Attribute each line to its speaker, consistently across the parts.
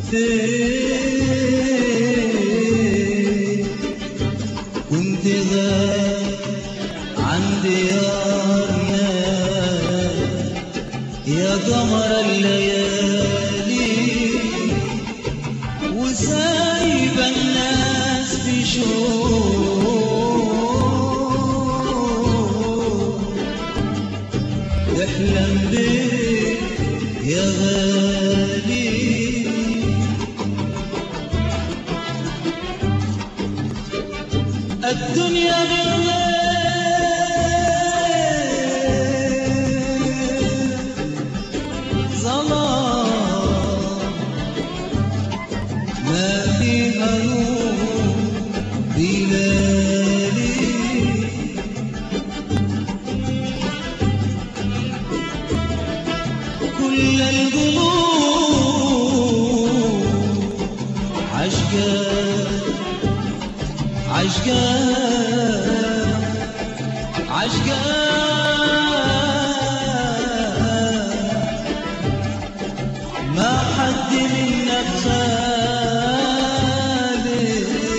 Speaker 1: فين كنت غاب عن ديارنا يا قمر الليالي وسايب الناس في شوق تحلم بيه يا غالي الدنيا بالليل ظلام ما فيها نور بليالي كل القلوب عشقان عشقان عشقان ما حد منا بخالي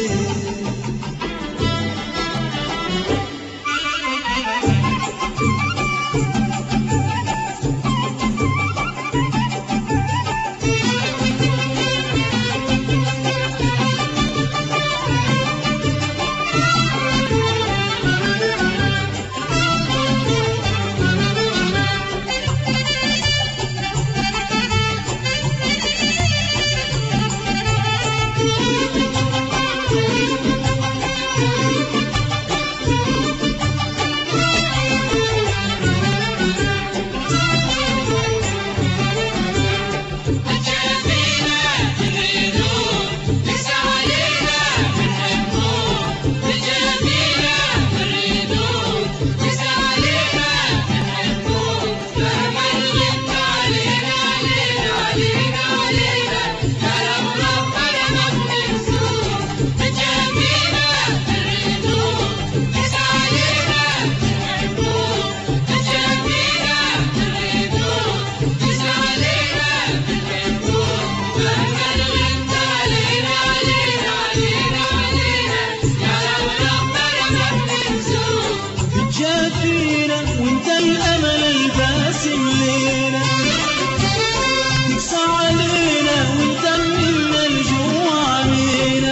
Speaker 1: جافينا وانت الامل الباسم لينا تقسى علينا وانت منا الجوع علينا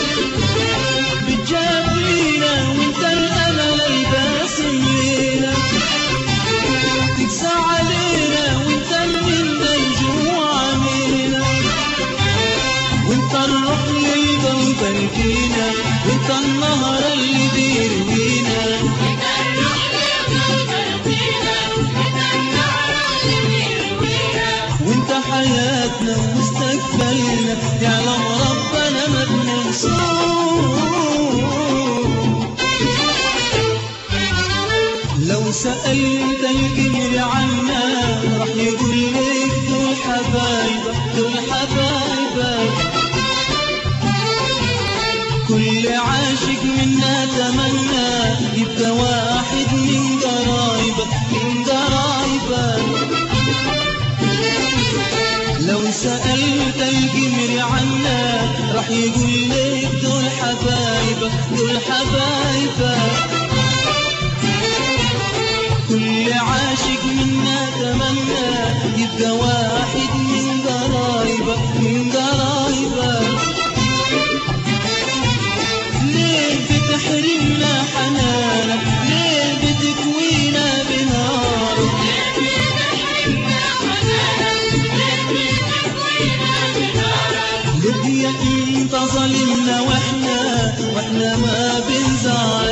Speaker 1: بتجافينا وانت الامل الباسم لينا تقسى علينا وانت منا الجوع علينا وانت الروح للقلب الفينا وانت النهر اللي بيروينا وانت حياتنا ومستقبلنا يعلم ربنا ما بننسوك لو سألت القمر عنا راح يقول لك دول حبايبك دول حبايبك كل عاشق منا تمنى يبقى واحد من قرايبك من قرايبك لو سألت القمر عنا راح يقول لك دول حبايبك دول حبايبك كل عاشق منا تمنى يبقى واحد من قرايبك من قرايبك ليه بتحرمنا حنانك ليه بتكوينا بنارك ليه انت ظالمنا واحنا ما بنزار